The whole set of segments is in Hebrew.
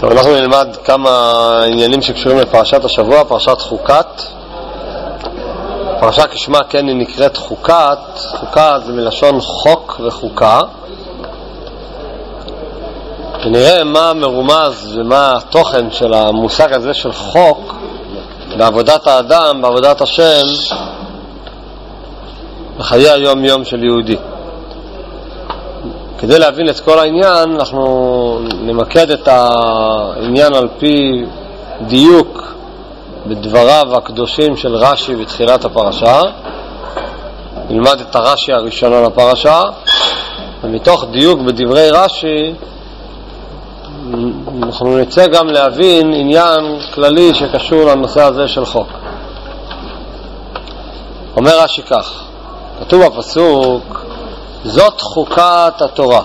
טוב, אנחנו נלמד כמה עניינים שקשורים לפרשת השבוע, פרשת חוקת. פרשה כשמה כן היא נקראת חוקת. חוקת זה מלשון חוק וחוקה. ונראה מה מרומז ומה התוכן של המושג הזה של חוק בעבודת האדם, בעבודת השם, בחיי היום יום של יהודי. כדי להבין את כל העניין אנחנו נמקד את העניין על פי דיוק בדבריו הקדושים של רש"י בתחילת הפרשה. נלמד את הרש"י הראשון על הפרשה, ומתוך דיוק בדברי רש"י אנחנו נצא גם להבין עניין כללי שקשור לנושא הזה של חוק. אומר רש"י כך, כתוב בפסוק, זאת חוקת התורה.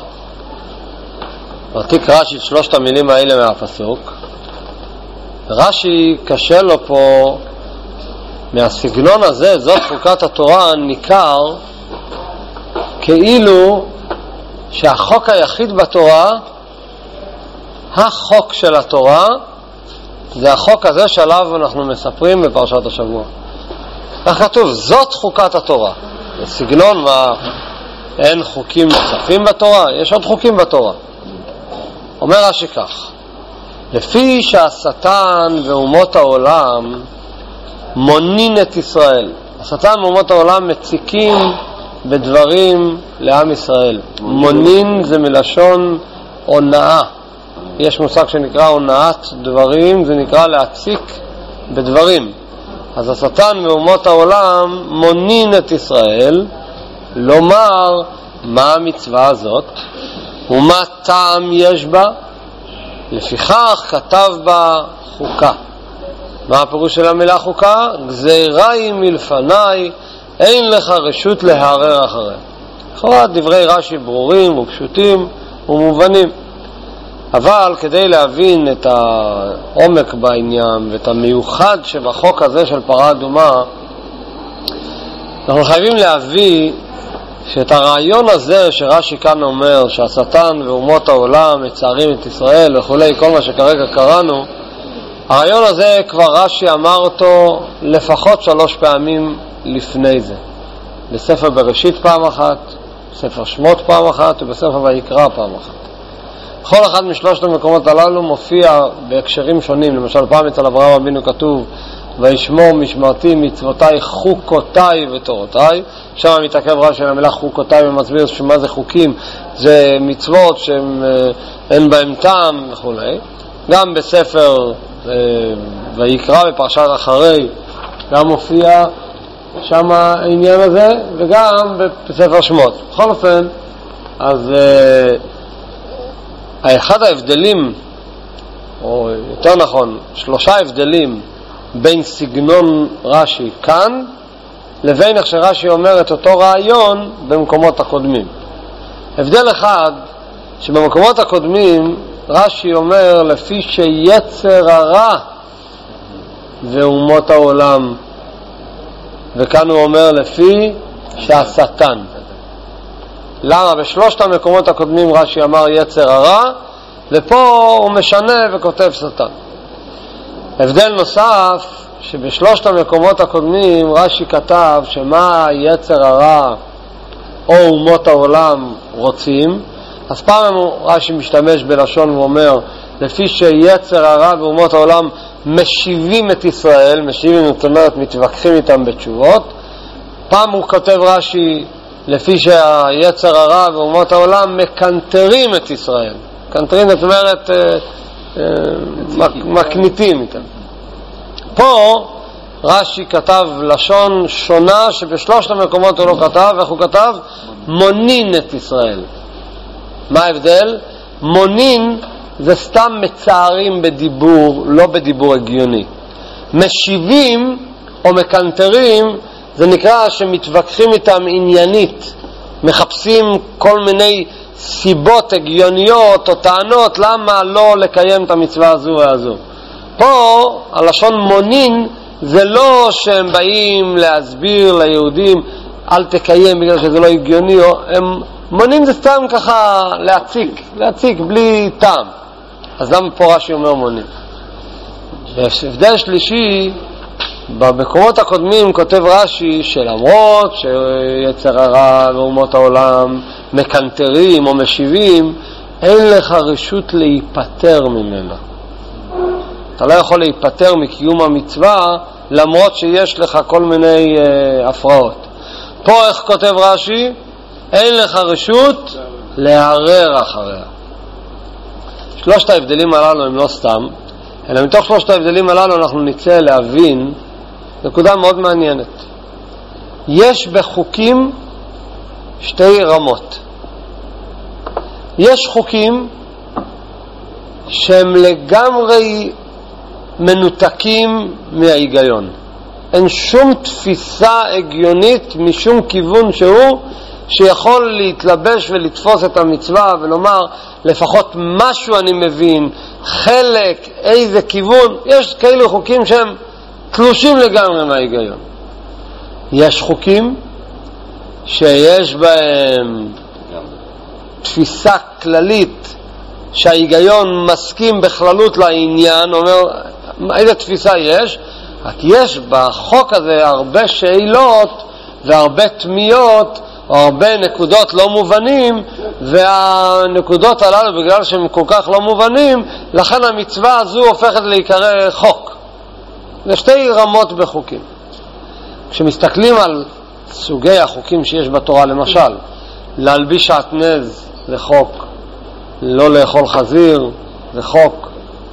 תעתיק רש"י את שלושת המילים האלה מהפסוק. רש"י קשה לו פה מהסגנון הזה, זאת חוקת התורה, ניכר כאילו שהחוק היחיד בתורה, החוק של התורה, זה החוק הזה שעליו אנחנו מספרים בפרשת השבוע. כך כתוב, זאת חוקת התורה. בסגנון מה, אין חוקים נוספים בתורה? יש עוד חוקים בתורה. אומר רש"י כך, לפי שהשטן ואומות העולם מונין את ישראל. השטן ואומות העולם מציקים בדברים לעם ישראל. מונין זה מלשון הונאה. יש מושג שנקרא הונאת דברים, זה נקרא להציק בדברים. אז השטן ואומות העולם מונין את ישראל, לומר מה המצווה הזאת ומה טעם יש בה, לפיכך כתב בה חוקה. מה הפירוש של המילה חוקה? גזירה היא מלפניי, אין לך רשות להערער אחריה. לכאורה דברי רש"י ברורים ופשוטים ומובנים, אבל כדי להבין את העומק בעניין ואת המיוחד שבחוק הזה של פרה אדומה, אנחנו חייבים להביא שאת הרעיון הזה שרש"י כאן אומר שהשטן ואומות העולם מצערים את ישראל וכולי, כל מה שכרגע קראנו, הרעיון הזה כבר רש"י אמר אותו לפחות 3 פעמים לפני זה. בספר בראשית פעם אחת, בספר שמות פעם אחת ובספר ויקרא פעם אחת. בכל אחד משלושת המקומות הללו מופיע בהקשרים שונים. למשל פעם אצל אברהם אבינו כתוב וישמור משמרתי מצוותיי חוקותיי ותורותיי. שם מתעכב רש"י על המילה חוקותיי ומסביר שמה זה חוקים, זה מצוות שאין בהם טעם וכו'. גם בספר ויקרא בפרשת אחרי גם מופיע שם העניין הזה, וגם בספר שמות. בכל אופן, אז אחד ההבדלים, או יותר נכון 3 הבדלים בין סגנון רש"י כאן לבין איך שרש"י אומר את אותו רעיון במקומות הקודמים. הבדל אחד, שבמקומות הקודמים רש"י אומר לפי שיצר הרע ואומות העולם, וכאן הוא אומר לפי שהשטן. למה? בשלושת המקומות הקודמים רש"י אמר יצר הרע, ופה הוא משנה וכותב שטן. הבדל נוסף, שבשלושת המקומות הקודמים רש"י כתב שמה יצר הרע או אומות העולם רוצים, אז פעם רש"י משתמש בלשון ואומר לפי שיצר הרע ואומות העולם משיבים את ישראל, משיבים זאת אומרת מתווכחים איתם בתשובות. פעם הוא כותב רש"י לפי שהיצר הרע ואומות העולם מקנטרים את ישראל. קנטרים זאת אומרת מקניטים איתם. פה רש"י כתב לשון שונה שבשלושת המקומות הוא לא כתב, איך הוא כתב? מונין את ישראל. מה ההבדל? מונין זה סתם מצערים בדיבור, לא בדיבור הגיוני. משיבים או מקנטרים זה נקרא שמתווכחים איתם עניינית, מחפשים כל מיני סיבות הגיוניות או טענות למה לא לקיים את המצווה הזו והזו. פה הלשון מונין זה לא שהם באים להסביר ליהודים אל תקיים בגלל שזה לא הגיוני, הם מונין זה סתם ככה להציק בלי טעם. אז למה פה רש"י אומר מונים? הבדל שלישי, במקומות הקודמים כותב רש"י שלמרות שיצר הרע ואומות העולם מקנטרים או משיבים, אין לך רשות להיפטר ממנה. אתה לא יכול להיפטר מקיום המצווה למרות שיש לך כל מיני הפרעות. פה איך כותב רש"י? אין לך רשות לערער אחריה. שלושת ההבדלים הללו הם לא סתם, אלא מתוך שלושת ההבדלים הללו אנחנו נצא להבין נקודה מאוד מעניינת. יש בחוקים שתי רמות. יש חוקים שהם לגמרי מנותקים מההיגיון. אין שום תפיסה הגיונית משום כיוון שהוא שיכול להתלבש ולתפוס את המצווה ולומר לפחות משהו אני מבין, חלק, איזה כיוון. יש כאלה חוקים שהם תלושים לגמרי מההיגיון. יש חוקים שיש בהם תפיסה כללית שההיגיון מסכים בכללות לעניין, אומר איזה תפיסה יש, רק יש בחוק הזה הרבה שאלות והרבה תמיהות או הרבה נקודות לא מובנים, והנקודות הללו בגלל שהם כל כך לא מובנים, לכן המצווה הזו הופכת להיקרא חוק. זה שתי רמות בחוקים. כשמסתכלים על סוגי החוקים שיש בתורה, למשל להלביש שעטנז זה חוק, לא לאכול חזיר זה חוק,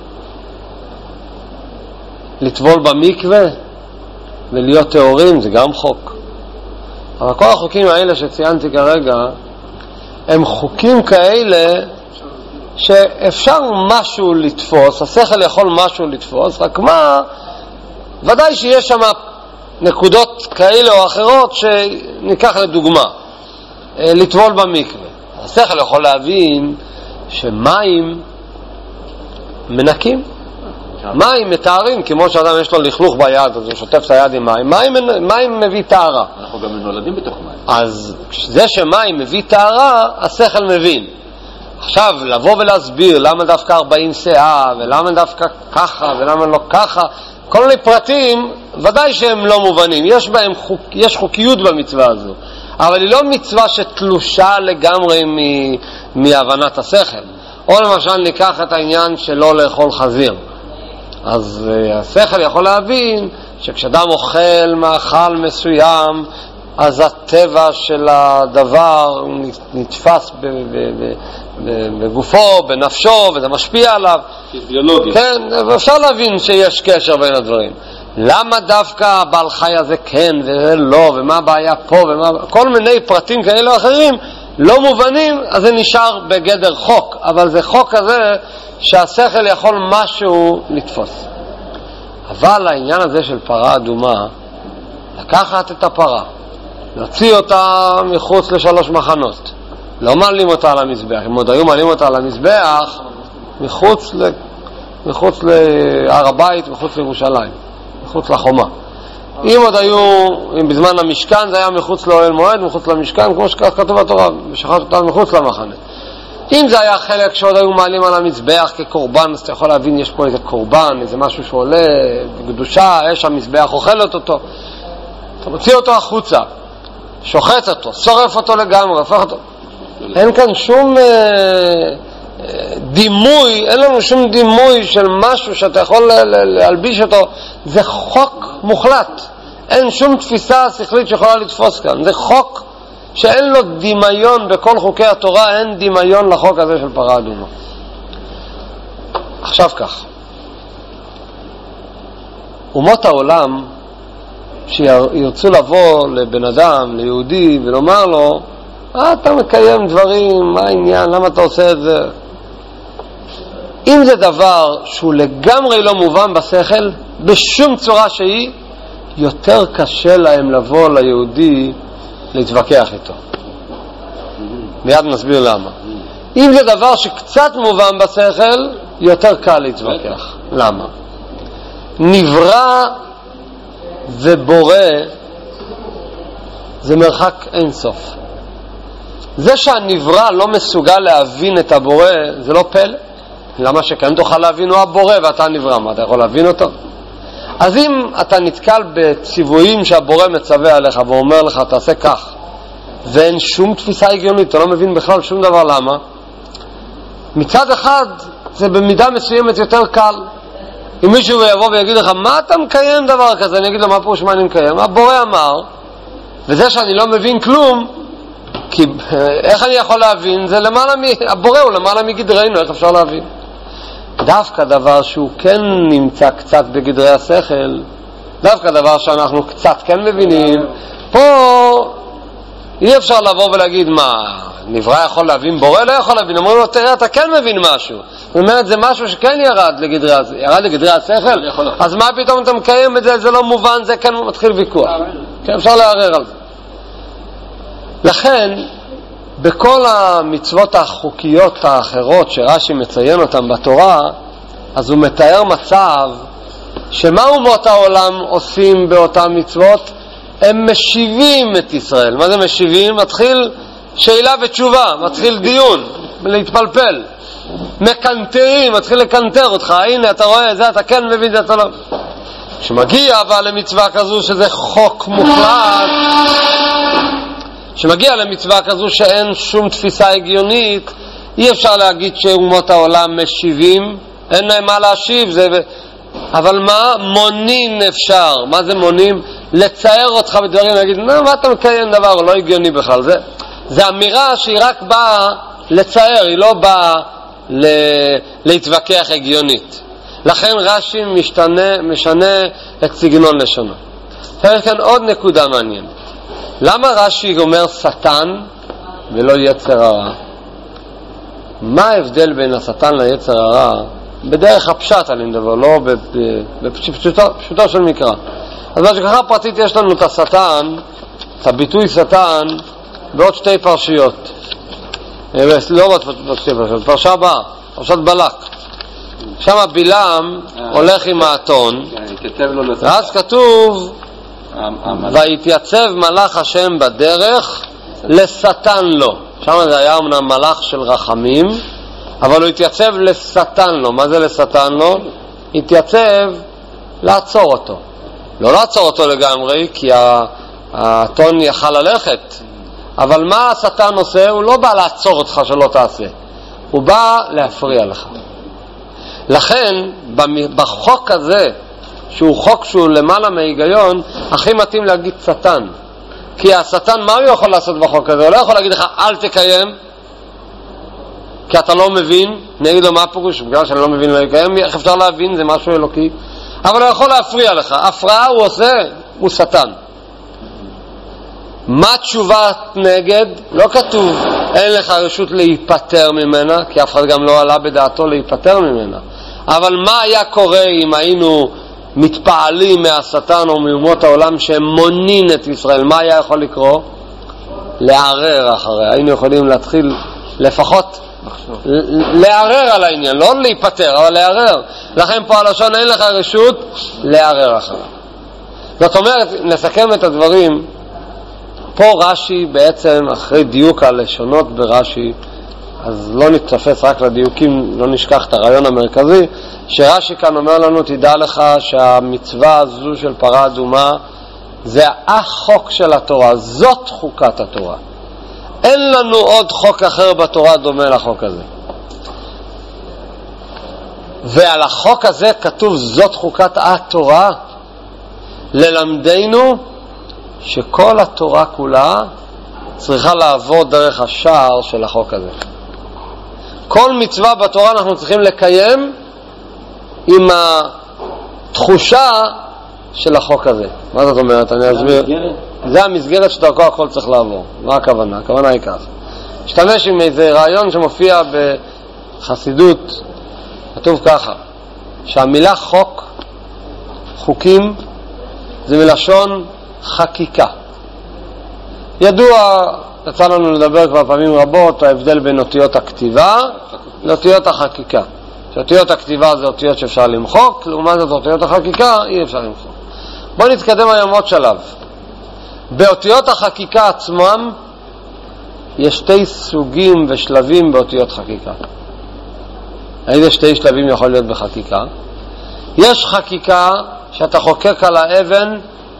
לטבול במקווה ולהיות טהורים זה גם חוק. אבל כל החוקים האלה שציינתי כרגע הם חוקים כאלה שאפשר משהו לתפוס, השכל יכול משהו לתפוס, רק מה, ודאי שיש שם נקודות כאלה או אחרות שניקח לדוגמה, לטבול במקווה. השכל יכול להבין שמים מנקים, מים מתארים, כמו שאדם יש לו לכלוך ביד, אז הוא שוטף את היד עם מים. מים מביא תארה. אנחנו גם נולדים בתוך מים. אז זה שמים מביא תארה, השכל מבין. עכשיו, לבוא ולהסביר למה דווקא 40 שעה, ולמה דווקא ככה, ולמה לא ככה, כל מיני פרטים, ודאי שהם לא מובנים. יש חוקיות במצווה הזו. אבל היא לא מצווה שתלושה לגמרי מהבנת השכל. או למשל ניקח את העניין שלא לאכול חזיר. אז השכל יכול להבין שכשאדם אוכל מאכל מסוים, אז הטבע של הדבר נתפס בגופו, בנפשו, וזה משפיע עליו. פיזיולוגי. כן, אפשר להבין שיש קשר בין הדברים. למה דווקא הבעל חי הזה כן וזה לא, ומה הבעיה פה, כל מיני פרטים כאלה או אחרים לא מובנים, אז זה נשאר בגדר חוק. אבל זה חוק כזה שהשכל יכול משהו לתפוס. אבל העניין הזה של פרה אדומה, לקחת את הפרה, להוציא אותה מחוץ לשלוש מחנות, לא מעלים אותה על המזבח. אם עוד היו מעלים אותה על המזבח מחוץ להר הבית, מחוץ לירושלים, מחוץ לחומה. אם עוד היו, אם בזמן המשכן זה היה מחוץ לאוהל מועד, מחוץ למשכן, כמו שכתוב בתורה, ושחט אותה מחוץ למחנה. אם זה היה חלק שעוד היו מעלים על המזבח כקורבן, אז אתה יכול להבין, יש פה איזה קורבן, איזה משהו שעולה בקדושה, יש המזבח אוכלת אותו. אתה מוציא אותו החוצה, שוחט אותו, שורף אותו לגמרי, הפך אותו. אין כאן שום דימוי, אין לנו שום דימוי של משהו שאתה יכול להלביש אותו. זה חוק מוחלט. אין שום תפיסה שכלית שיכולה לתפוס כאן. זה חוק שאין לו דמיון. בכל חוקי התורה אין דמיון לחוק הזה של פרה אדומה. עכשיו כך, אומות העולם שירצו לבוא לבן אדם, ליהודי, ולומר לו, אתה מקיים דברים, מה העניין, למה אתה עושה את זה? אם זה דבר שהוא לגמרי לא מובן בשכל, בשום צורה שהיא, יותר קשה להם לבוא ליהודי להתווכח איתו. מיד נסביר למה. אם זה דבר שקצת מובן בשכל, יותר קל להתווכח. למה? נברא ובורא זה מרחק אינסוף. זה שהנברא לא מסוגל להבין את הבורא זה לא פלא. למה שכן תוכל להבין הוא הבורא ואתה נברא, מה אתה יכול להבין אותו? אז אם אתה נתקל בציוויים שהבורא מצווה עליך ואומר לך תעשה כך ואין שום תפיסה הגיונית, אתה לא מבין בכלל שום דבר, למה? מצד אחד זה במידה מסוימת יותר קל. אם מישהו יבוא ויגיד לך מה אתה מקיים דבר כזה, אני אגיד לו מה פירוש מה אני מקיים? הבורא אמר, וזה שאני לא מבין כלום, כי איך אני יכול להבין? זה למעלה הבורא הוא למעלה מגדרנו, איך אפשר להבין? דווקא דבר שהוא כן נמצא קצת בגדרי השכל, דווקא דבר שאנחנו קצת כן מבינים, פה אי אפשר לבוא ולהגיד מה, נברא יכול להבין, בורא לא יכול להבין. אומרים לו תראה אתה כן מבין משהו, זאת אומרת זה משהו שכן ירד לגדרי השכל, אז מה פתאום אתה מקיים את זה? זה לא מובן, זה כן מתחיל ויכוח, כן אפשר לערער על זה. לכן בכל המצוות החוקיות האחרות שרש"י מציין אותן בתורה, אז הוא מתאר מצב שמה אומות העולם עושים באותן מצוות? הם משיבים את ישראל. מה זה משיבים? מתחיל שאלה ותשובה, מתחיל דיון, להתפלפל. מקנטרים, מתחיל לקנטר אותך, הנה אתה רואה, זה אתה כן מבין, זה אתה לא. שמגיע אבל למצווה כזו שזה חוק מוחלט, שמגיע למצווה כזו שאין שום תפיסה הגיונית, אי אפשר להגיד שאומות העולם משיבים, אין להם מה להשיב, אבל מה? מונים אפשר. מה זה מונים? לצייר אותך בדברים, להגיד, מה אתה מקיים דבר, לא הגיוני בכלל. זה אמירה שהיא רק באה לצייר, היא לא באה להתווכח הגיונית. לכן רש"י משנה את סגנון לשונו. כאן עוד נקודה מעניינת. למה רש"י אומר שטן ולא יצר הרע? מה ההבדל בין השטן ליצר הרע? בדרך הפשט אני מדבר, לא בפשוטו של מקרא. אז בהשגחה פרטית יש לנו את השטן, את הביטוי שטן, בעוד שתי פרשיות. לא בעוד שתי פרשיות, פרשה הבאה, פרשת בלק. שם בלעם הולך עם האתון, ואז כתוב ויתייצב מלאך השם בדרך לשטן לו. שם זה היה אמנם מלאך של רחמים, אבל הוא התייצב לשטן לו. מה זה לשטן לו? התייצב לעצור אותו. לא לעצור אותו לגמרי, כי האתון יכל ללכת. אבל מה השטן עושה? הוא לא בא לעצור אותך שלא תעשה. הוא בא להפריע לך. לכן, בחוק הזה, שהוא חוק שהוא למעלה מהיגיון, הכי מתאים להגיד שטן. כי השטן, מה הוא יכול לעשות בחוק הזה? הוא לא יכול להגיד לך, אל תקיים, כי אתה לא מבין. נגיד לו, מה הפירוש? בגלל שאני לא מבין לא יקיים, איך אפשר להבין? זה משהו אלוקי. אבל הוא יכול להפריע לך. הפרעה הוא עושה, הוא שטן. מה תשובת נגד? לא כתוב, אין לך רשות להיפטר ממנה, כי אף אחד גם לא עלה בדעתו להיפטר ממנה. אבל מה היה קורה אם היינו מתפעלים מהשטן או מאומות העולם שהם מונין את ישראל? מה היה יכול לקרוא? לערער אחרי. היינו יכולים להתחיל לפחות לערער על העניין, לא להיפטר, אבל לערער. לכן פה הלשון אין לך רשות לערער אחרי. זאת אומרת, נסכם את הדברים. פה רש"י בעצם, אחרי דיוק הלשונות ברש"י, אז לא נתפס רק לדיוקים, לא נשכח את הרעיון המרכזי, שרש"י כאן אומר לנו, תדע לך שהמצווה הזו של פרה אדומה זה החוק של התורה, זאת חוקת התורה. אין לנו עוד חוק אחר בתורה דומה לחוק הזה. ועל החוק הזה כתוב זאת חוקת התורה, ללמדנו שכל התורה כולה צריכה לעבור דרך השער של החוק הזה. כל מצווה בתורה אנחנו צריכים לקיים עם התחושה של החוק הזה. מה זאת אומרת? אני אסביר. זה המסגרת שדרכו הכל צריך לעבור. מה הכוונה? הכוונה היא כך. משתמש עם איזה רעיון שמופיע בחסידות, כתוב ככה, שהמילה חוק, חוקים, זה מלשון חקיקה. ידוע, יצא לנו לדבר כבר פעמים רבות, ההבדל בין אותיות הכתיבה לאותיות החקיקה. שאותיות הכתיבה זה אותיות שאפשר למחוק, לעומת זאת אותיות החקיקה אי אפשר למחוק. בואו נתקדם היום עוד שלב. באותיות החקיקה עצמם יש שתי סוגים ושלבים באותיות חקיקה. איזה שתי שלבים יכול להיות בחקיקה? יש חקיקה שאתה חוקק על האבן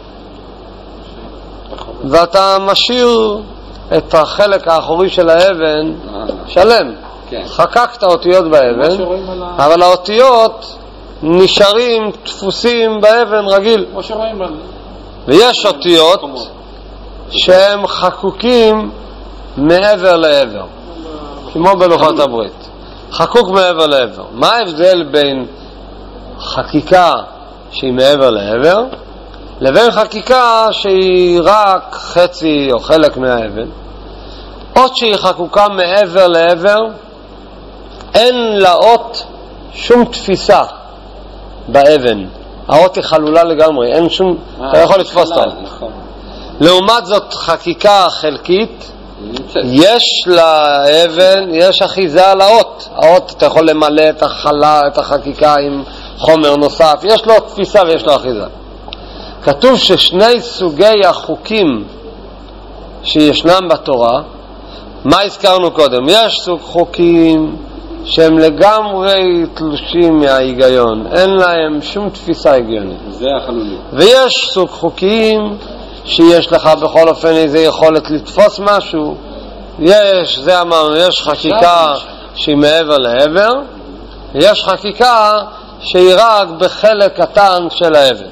ואתה משאיר את החלק האחורי של האבן שלם. חקקת אותיות באבן, אבל האותיות נשארים דפוסים באבן רגיל. ויש אותיות שהם חקוקים מעבר לעבר, כמו בלוחות הברית, חקוק מעבר לעבר. מה ההבדל בין חקיקה שהיא מעבר לעבר לבין חקיקה שהיא רק חצי או חלק מהאבן? אות שהיא חקוקה מעבר לעבר, אין לאות שום תפיסה באבן, האות היא חלולה לגמרי, אין שום, אתה יכול לתפוס אותה. לעומת זאת חקיקה חלקית, יש לאבן, יש אחיזה על האות. האות אתה יכול למלא את החלה, את החקיקה עם חומר נוסף, יש לו תפיסה ויש לו אחיזה. כתוב ששני סוגי החוקים שישנם בתורה, מה הזכרנו קודם? יש סוג חוקים שהם לגמרי תלושים מההיגיון, אין להם שום תפיסה הגיונית, זה החלולי. ויש סוג חוקים שיש לך בכל אופן איזו יכולת לתפוס משהו. זה אמרנו, יש חקיקה שהיא מעבר לעבר, יש חקיקה שהיא רק בחלק קטן של העבר.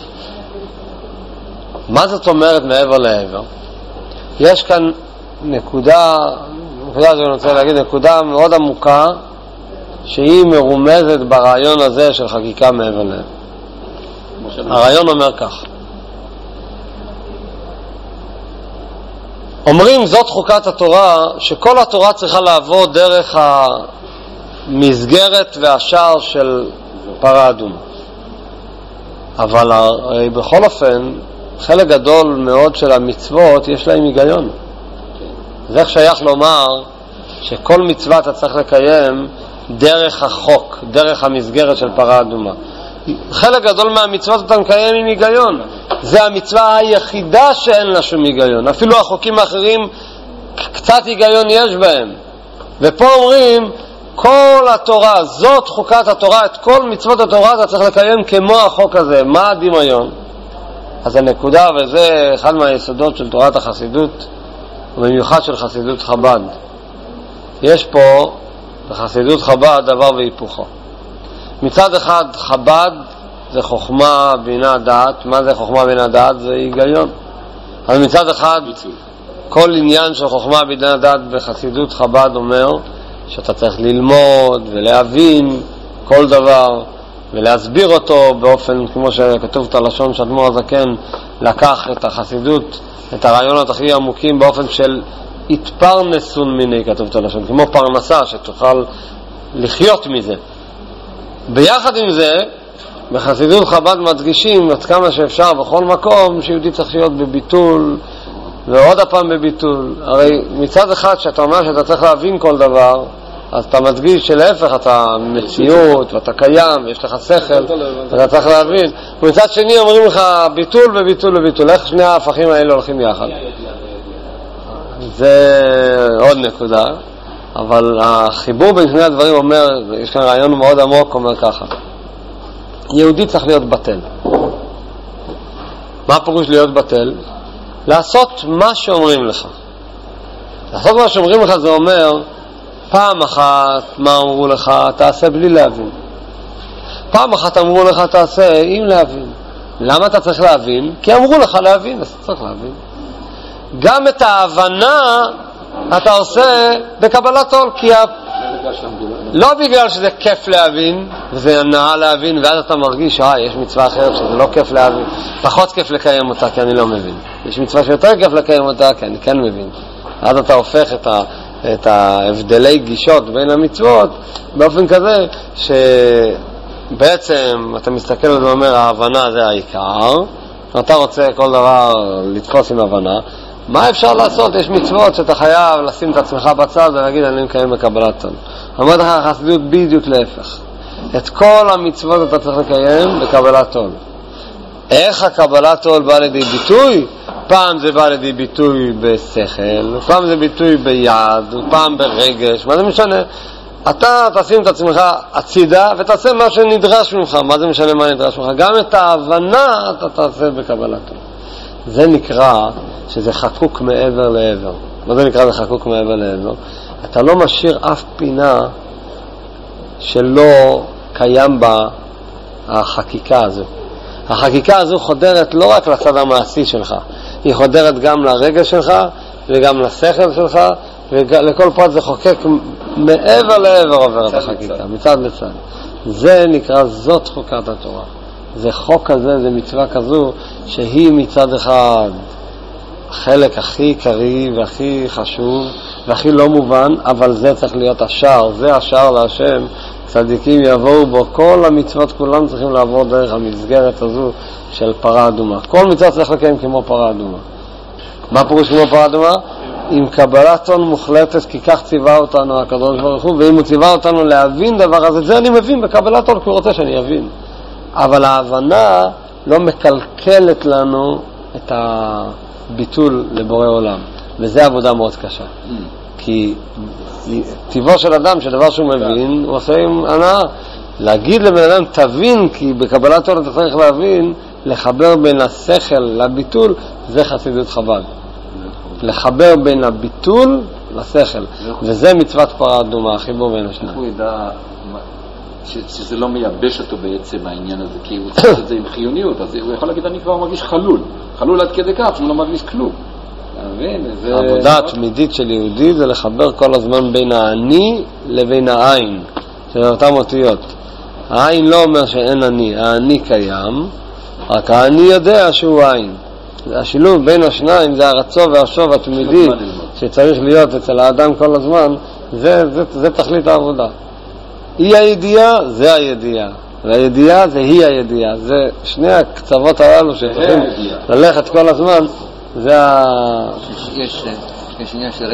מה זאת אומרת מעבר לעבר? יש כאן נקודה שאני רוצה להגיד, נקודה מאוד עמוקה שהיא מרומזת ברעיון הזה של חקיקה מעבר לעבר. הרעיון אומר כך, אומרים זאת חוקת התורה, שכל התורה צריכה לעבור דרך המסגרת והשער של פרה אדומה. אבל בכל אופן חלק גדול מאוד של המצוות יש להם היגיון. זה שייך לומר שכל מצווה אתה צריך לקיים דרך החוק, דרך המסגרת של פרה אדומה. חלק גדול מהמצוות אתה מקיים עם היגיון. זה המצווה היחידה שאין לה שום היגיון. אפילו החוקים האחרים קצת היגיון יש בהם. ופה אומרים כל התורה, זאת חוקת התורה, את כל מצוות התורה אתה צריך לקיים כמו החוק הזה. מה הדמיון? אז הנקודה, וזה אחד מהיסודות של תורת החסידות, ובמיוחד של חסידות חב"ד. יש פה בחסידות חב"ד דבר והיפוכו. מצד אחד חב"ד זה חוכמה, בינה, דעת. מה זה חוכמה, בינה, דעת? זה היגיון. אבל מצד אחד כל עניין של חוכמה, בינה, דעת בחסידות חב"ד אומר שאתה צריך ללמוד ולהבין כל דבר ולהסביר אותו באופן כמו שכתוב את הלשון שאדמו"ר הזקן לקח את החסידות, את הרעיונות הכי עמוקים באופן של התפרנסון מיני, כתוב את הלשון, כמו פרנסה שתוכל לחיות מזה. ביחד עם זה בחסידות חב"ד מדגישים עד כמה שאפשר בכל מקום שיהודי צריך להיות בביטול ועוד הפעם בביטול. הרי מצד אחד שאתה אומר שאתה צריך להבין כל דבר, אז אתה מדגיש שלהפך אתה מציאות ואתה קיים, יש לך שכל ואתה צריך להבין. ומצד שני אומרים לך ביטול וביטול וביטול. איך שני ההפכים האלה הולכים יחד? זה עוד נקודה. אבל החיבור בין שני הדברים אומר, יש כאן רעיון מאוד עמוק, אומר ככה, יהודי צריך להיות בטל. מה פירוש להיות בטל? לעשות מה שאומרים לך. לעשות מה שאומרים לך זה אומר פעם אחת מה אמרו לך תעשה בלי להבין, פעם אחת אמרו לך תעשה עם להבין. למה אתה צריך להבין? כי אמרו לך להבין, אז אתה צריך להבין. גם את ההבנה אתה עושה בקבלת עול, כי לא בגלל שזה כיף להבין וזה נאה להבין ואז אתה מרגיש יש מצווה אחרת שזה לא כיף להבין, פחות כיף לקיים אותה כי אני לא מבין, יש מצווה שיותר כיף לקיים אותה כי אני כן מבין. אז אתה הופך את ההבדלי גישות בין המצוות באופן כזה שבעצם אתה מסתכל ואומר ההבנה זה העיקר, אתה רוצה כל דבר לתפוס עם הבנה. מה אפשר לעשות? יש מצוות שאתה חייב לשים את עצמך בצד ולהגיד אני מקיים בקבלת עול. אמרת לך החסידות בדיוק להפך, את כל המצוות אתה צריך לקיים בקבלת עול. איך הקבלת עול בא לידי ביטוי? פעם זה בא לידי ביטוי בשכל, פעם זה ביטוי ביד, פעם ברגש, מה זה משנה? אתה תשים את עצמך הצידה ותעשה מה שנדרש ממך. מה זה משנה מה נדרש ממך? גם את ההבנה אתה תעשה בקבלתו. זה נקרא שזה חקוק מעבר לעבר. מה זה נקרא זה חקוק מעבר לעבר? אתה לא משאיר אף פינה שלא קיים בה החקיקה הזו. החקיקה הזו חודרת לא רק לצד המעשי שלך, היא חודרת גם לרגש שלך וגם לשכל שלך, ולכל פרט זה חוקק מעבר לעבר עובר את החקיקה, מצד לצד. זה נקרא זאת חוקת התורה. זה חוק כזה, זה מצווה כזו שהיא מצד אחד החלק הכי קרי והכי חשוב והכי לא מובן, אבל זה צריך להיות השער, זה השער להשם. צדיקים יבואו בו, כל המצוות כולם צריכים לעבור דרך המסגרת הזו של פרה אדומה. כל מצווה צריך לקיים כמו פרה אדומה. מה פירוש כמו פרה אדומה? עם קבלת עון מוחלטת, כי כך ציווה אותנו הקדוש ברוך הוא, ואם הוא ציווה אותנו להבין דבר הזה, זה אני מבין בקבלת עון, כי הוא רוצה שאני אבין. אבל ההבנה לא מקלקלת לנו את הביטול לבורא עולם, וזה עבודה מאוד קשה. כי טבעו של אדם שדבר שהוא מבין הוא עושה עם הנאה. להגיד לבן אדם תבין, כי בקבלת עול אתה צריך להבין, לחבר בין השכל לביטול, זה חסידות חב"ד. לחבר בין הביטול לשכל, וזה מצוות פרה אדומה, החיבור בין השניים. הוא ידע שזה לא מייבש אותו בעצם העניין הזה, כי הוא צריך את זה עם חיוניות, אז הוא יכול להגיד אני כבר מרגיש חלול עד כדי כך שהוא לא מרגיש כלום. העבודה התמידית של יהודי זה לחבר כל הזמן בין האני לבין העין, של אותם אותיות. העין לא אומר שאין אני, האני קיים, רק האני יודע שהוא עין. השילוב בין השניים זה הרצו והשוב התמידי שצריך להיות אצל האדם כל הזמן. זה תכלית העבודה. היא הידיעה, זה הידיעה, והידיעה זה היא הידיעה. זה שני הקצוות הללו שצריכים ללכת כל הזמן. זה יש עניין של